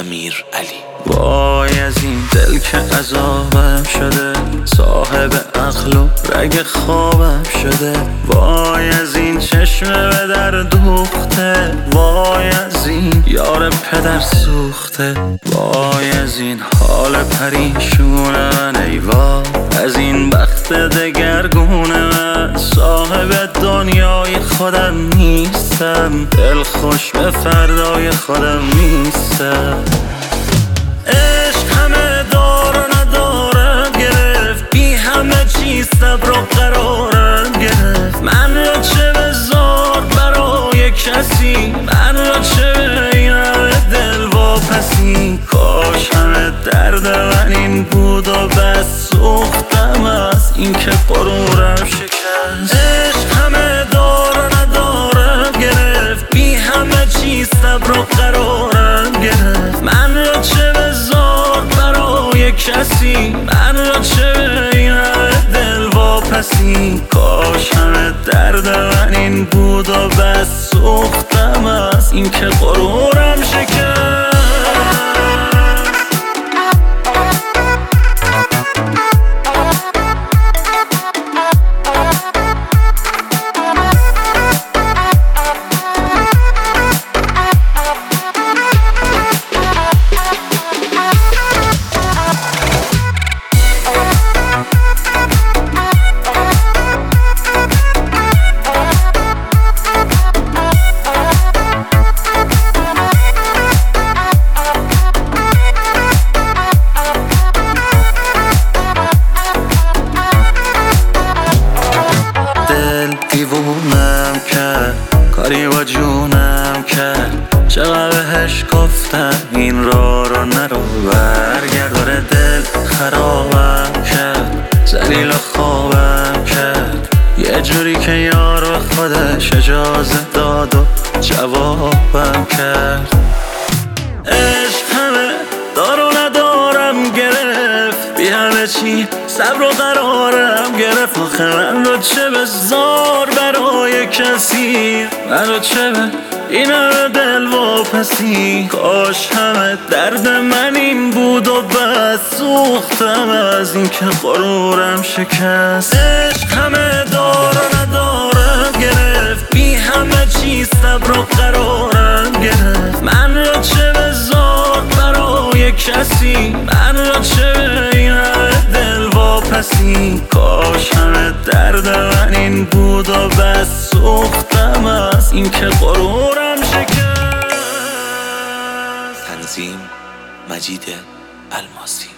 امیرعلی. وای از این دل که عذابم شده، صاحب عقل و رگ خوابم شده. وای از این چشم به در دوخته، وای از این یار پدر سوخته. وای از این حال پریشون من، ای وای از این بخت دگرگون من. صاحب دنیای خودم نیستم، دل خوش به فردای خودم نیستم. عشق همه دار و ندارم گرفت، بی همه چیز صبر و قرارم گرفت. من را چه بذار برای کسی، من را چه به این همه دل واپسی. کاش همه درد من این بود و بس، سوختم از این که غرورم شکست. عشق همه دار و ندارم گرفت، بی همه چیز صبر و قرارم گرفت. من را چه بذار برای کسی، من را چه به این همه دل واپسی. کاش همه درد من این بود و بس، سوختم از این که غرورم شکست. دیوونم کرد، کاری با جونم کرد. چقدر بهش گفتم این رو نرو، برگرداره دل خرابم کرد. ذلیل و خوابم کرد، یه جوری که یار به خودش اجازه داد و جوابم کرد. عشق همه دار و ندارم گرفت، بی همه چی صبر و قرارم گرفت. آخه من رو چه بذار برای کسی، من رو چه به این همه دل واپسی. کاش همه درد من این بود و بس، سوختم از این که غرورم شکست. عشق همه دار و ندارم گرفت، بی همه چیز صبر و قرارم گرفت. من رو چه بذار برای کسی، من رو چه به این همه دل واپسی. کاش همه درد من این بود و بس، سوختم از این که غرورم شکست. تنظیم مجید الماسی.